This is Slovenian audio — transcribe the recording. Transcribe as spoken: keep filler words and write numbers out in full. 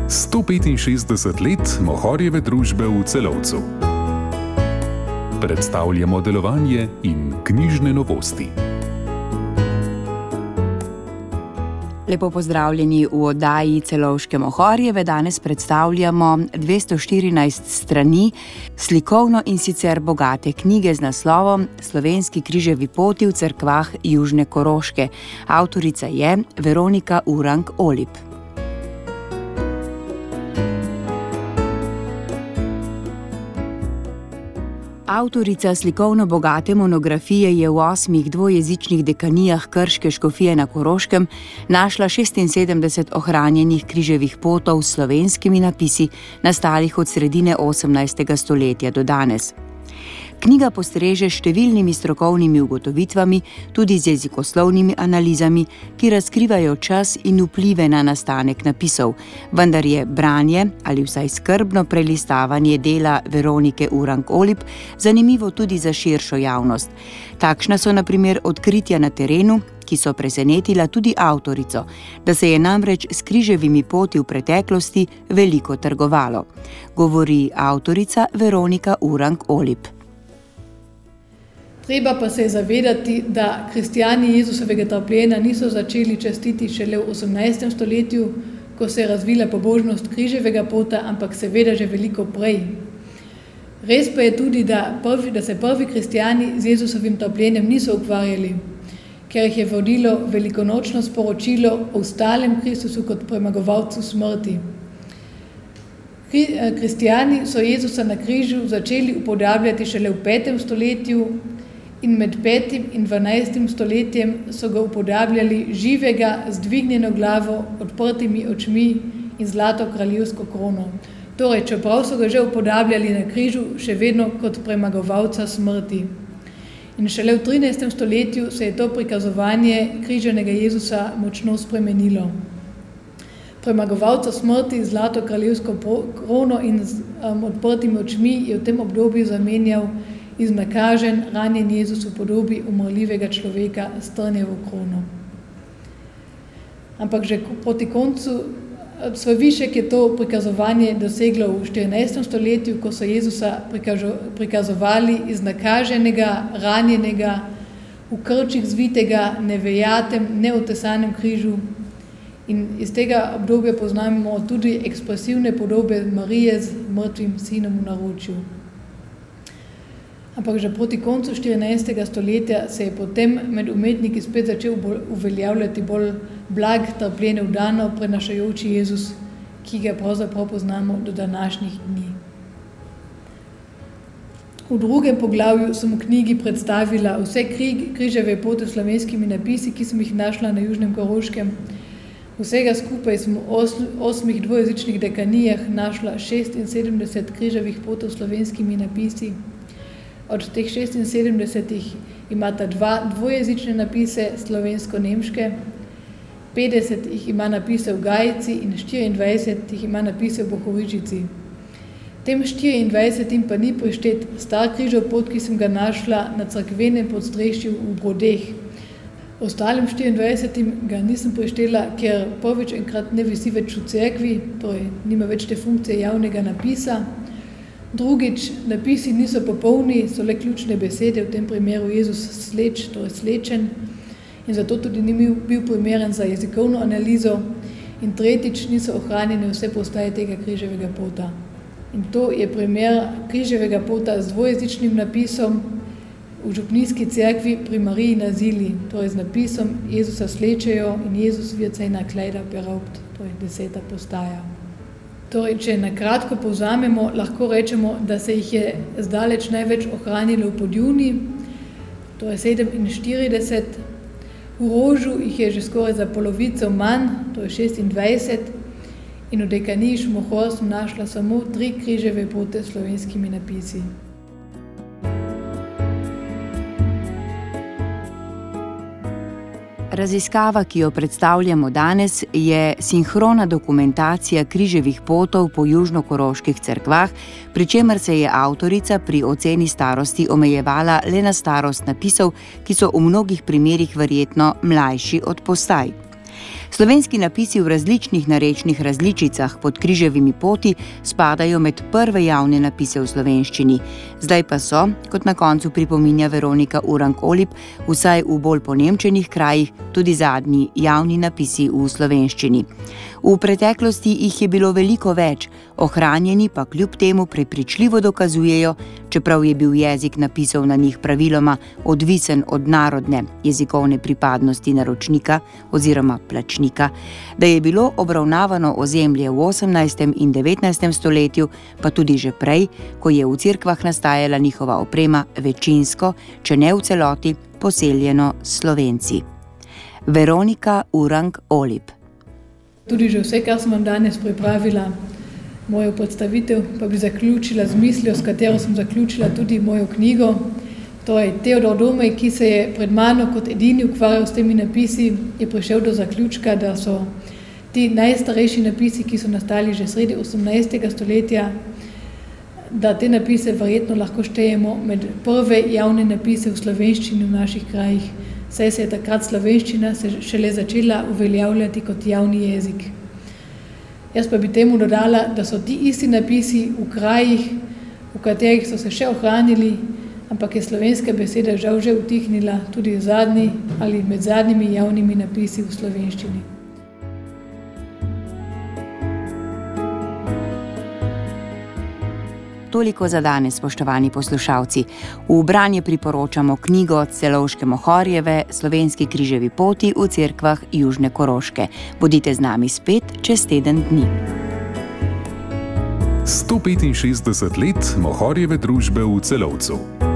sto petinšestdeset let Mohorjeve družbe v Celovcu. Predstavljamo delovanje in knjižne novosti. Lepo pozdravljeni v oddaji Celovške Mohorjeve. Danes predstavljamo dvesto štirinajst strani slikovno in sicer bogate knjige z naslovom Slovenski križevi poti v cerkvah Južne Koroške. Avtorica je Veronika Urang-Olip. Avtorica slikovno bogate monografije je v osmih dvojezičnih dekanijah Krške škofije na Koroškem našla šestinsedemdeset ohranjenih križevih potov s slovenskimi napisi, nastalih od sredine osemnajstega stoletja do danes. Knjiga postreže številnimi strokovnimi ugotovitvami, tudi z jezikoslovnimi analizami, ki razkrivajo čas in vplive na nastanek napisov, vendar je branje ali vsaj skrbno prelistavanje dela Veronike Urang-Olip zanimivo tudi za širšo javnost. Takšna so na primer odkritja na terenu, ki so presenetila tudi avtorico, da se je namreč s križevimi poti v preteklosti veliko trgovalo. Govori avtorica Veronika Urang-Olip. Treba pa se je zavedati, da kristjani Jezusovega trpljenja niso začeli častiti šele v osemnajstem stoletju, ko se je razvila pobožnost križevega pota, ampak seveda že veliko prej. Res pa je tudi, da, prvi, da se prvi kristjani z Jezusovim trpljenjem niso ukvarjali, ker jih je vodilo velikonočno sporočilo o stalem Kristusu kot premagovalcu smrti. Kristjani so Jezusa na križu začeli upodabljati šele v petem stoletju, in med petim in dvanajstim stoletjem so ga upodabljali živega z dvignjeno glavo, odprtimi očmi in zlato kraljevsko krono. Torej, čeprav so ga že upodabljali na križu, še vedno kot premagovalca smrti. In šele v trinajstem stoletju se je to prikazovanje križanega Jezusa močno spremenilo. Premagovalca smrti z zlato kraljevsko krono in z um, odprtimi očmi je v tem obdobju zamenjal iznakažen, ranjen Jezus v podobi umrljivega človeka s trnjevo krono. Ampak že proti koncu svoj višek je to prikazovanje doseglo v štirinajstem stoletju, ko so Jezusa prikazovali iznakaženega, ranjenega, v krčih zvitega, nevejatem, neotesanem križu. In iz tega obdobja poznamo tudi ekspresivne podobe Marije z mrtvim sinom v naročju. Ampak že proti koncu štirinajstega stoletja se je potem med umetniki spet začel uveljavljati bolj blag, trpljenje vdano prenašajoči Jezus, ki ga pravzaprav poznamo do današnjih dni. V drugem poglavju sem v knjigi predstavila vse križeve poti s slovenskimi napisi, ki sem jih našla na Južnem Koroškem. Vsega skupaj sem v osmih dvojezičnih dekanijah našla šestinsedemdeset križevih potov s slovenskimi napisi. Od teh šestinsedemdesetih imata dva dvojezične napise slovensko-nemške, petdeset jih ima napise v Gajici in štiriindvajset jih ima napise v Bohoričici. Tem štiriindvajsetim pa ni prištet star križev pot, ki sem ga našla na cerkvenem podstrešju v Brodeh. Ostalim štiriindvajsetim ga nisem prištela, ker prvič enkrat ne visi več v cerkvi, torej nima več te funkcije javnega napisa. Drugič, napisi niso popolni, so le ključne besede, v tem primeru Jezus sleč, torej slečen, in zato tudi ni bil primeren za jezikovno analizo. In tretjič, niso ohranjene vse postaje tega križevega pota. In to je primer križevega pota z dvojezičnim napisom v župnijski cerkvi pri Mariji na Zili, torej z napisom Jezusa slečejo in Jezus wird seiner Kleider beraubt, torej deseta postaja. Torej, če na kratko povzamemo, lahko rečemo, da se jih je zdaleč največ ohranilo v Podjuni, to je sedeminštirideset, v Rožu jih je že skoraj za polovico manj, to je šestindvajset, in v dekaniji Šmohor sem našla samo tri križeve pote s slovenskimi napisi. Raziskava, ki jo predstavljamo danes, je sinhrona dokumentacija križevih potov po južnokoroških cerkvah, pri čemer se je avtorica pri oceni starosti omejevala le na starost napisov, ki so v mnogih primerih verjetno mlajši od postaj. Slovenski napisi v različnih narečnih različicah pod križevimi poti spadajo med prve javne napise v slovenščini. Zdaj pa so, kot na koncu pripominja Veronika Urang-Olip, vsaj v bolj ponemčenih krajih tudi zadnji javni napisi v slovenščini. V preteklosti jih je bilo veliko več, ohranjeni pa kljub temu prepričljivo dokazujejo, čeprav je bil jezik napisov na njih praviloma odvisen od narodne jezikovne pripadnosti naročnika oziroma plačnika, da je bilo obravnavano ozemlje v osemnajstem in devetnajstem stoletju, pa tudi že prej, ko je v cerkvah nastajala njihova oprema večinsko, če ne v celoti, poseljeno s Slovenci. Veronika Urang-Olip. Tudi že vse, kar sem vam danes pripravila, mojo predstavitev, pa bi zaključila z mislijo, s katero sem zaključila tudi mojo knjigo. To je Teodor Domej, ki se je pred mano kot edini ukvarjal s temi napisi, je prišel do zaključka, da so ti najstarejši napisi, ki so nastali že sredi osemnajstega stoletja, da te napise verjetno lahko štejemo med prve javne napise v slovenščini v naših krajih, saj se je takrat slovenščina se šele začela uveljavljati kot javni jezik. Jaz pa bi temu dodala, da so ti isti napisi v krajih, v katerih so se še ohranili, ampak je slovenska beseda žal že utihnila tudi zadnji ali med zadnjimi javnimi napisi v slovenščini. Toliko za danes, spoštovani poslušalci. V branje priporočamo knjigo Celovške Mohorjeve Slovenski križevi poti v cerkvah Južne Koroške. Bodite z nami spet čez teden dni. sto petinšestdeset let Mohorjeve družbe v Celovcu.